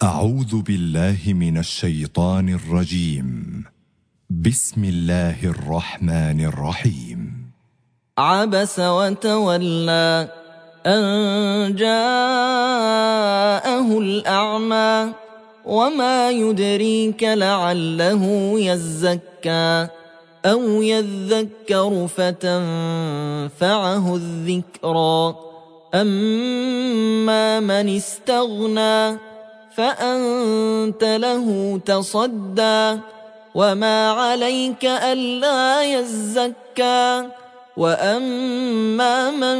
أعوذ بالله من الشيطان الرجيم. بسم الله الرحمن الرحيم. عبس وتولى أن جاءه الأعمى وما يدريك لعله يزكى أو يذكر فتنفعه الذكرى أما من استغنى فأنت له تصدى وما عليك ألا يزكى وأما من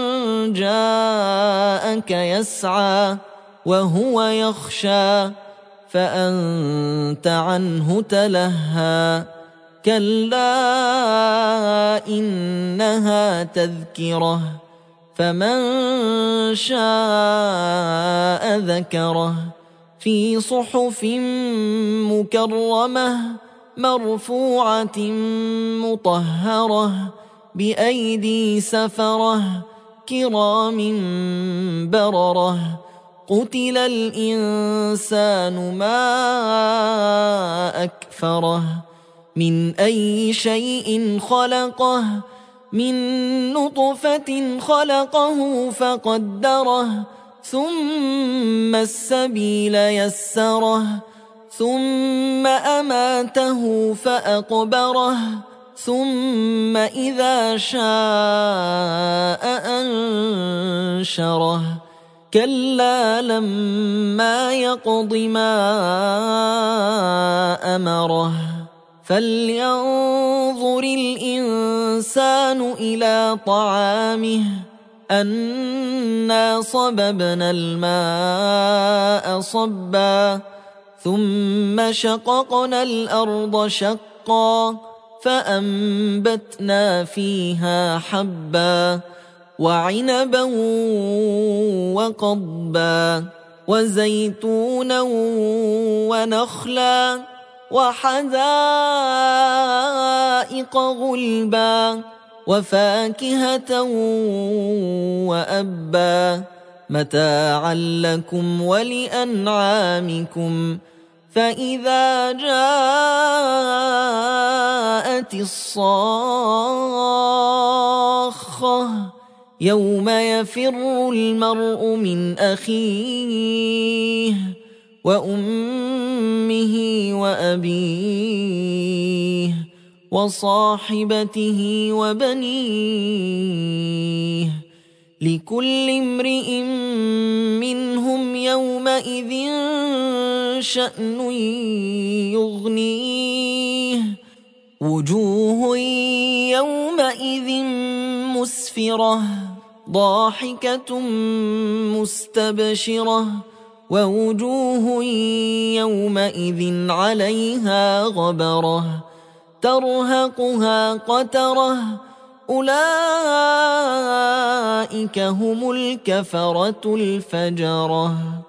جاءك يسعى وهو يخشى فأنت عنه تلهى كلا إنها تذكرة فمن شاء ذكره في صحف مكرمة مرفوعة مطهرة بأيدي سفرة كرام بررة قتل الإنسان ما أكفره من أي شيء خلقه من نطفة خلقه فقدره ثم السبيل يسره ثم أماته فأقبره ثم إذا شاء أنشره كلا لما يقض ما أمره فلينظر الإنسان إلى طعامه أنا صببنا الماء صبا ثم شققنا الأرض شقا فأنبتنا فيها حبا وعنبا وقضبا وزيتونا ونخلا وحدائق غلبا وفاكهة وأبا متاعا لكم ولأنعامكم فإذا جاءت الصاخة يوم يفر المرء من أخيه وأمه وأبيه وصاحبته وبنيه لكل امرئ منهم يومئذ شأن يغنيه وجوه يومئذ مسفرة ضاحكة مستبشرة ووجوه يومئذ عليها غبرة ترهقها قترة أولئك هم الكفرة الفجرة.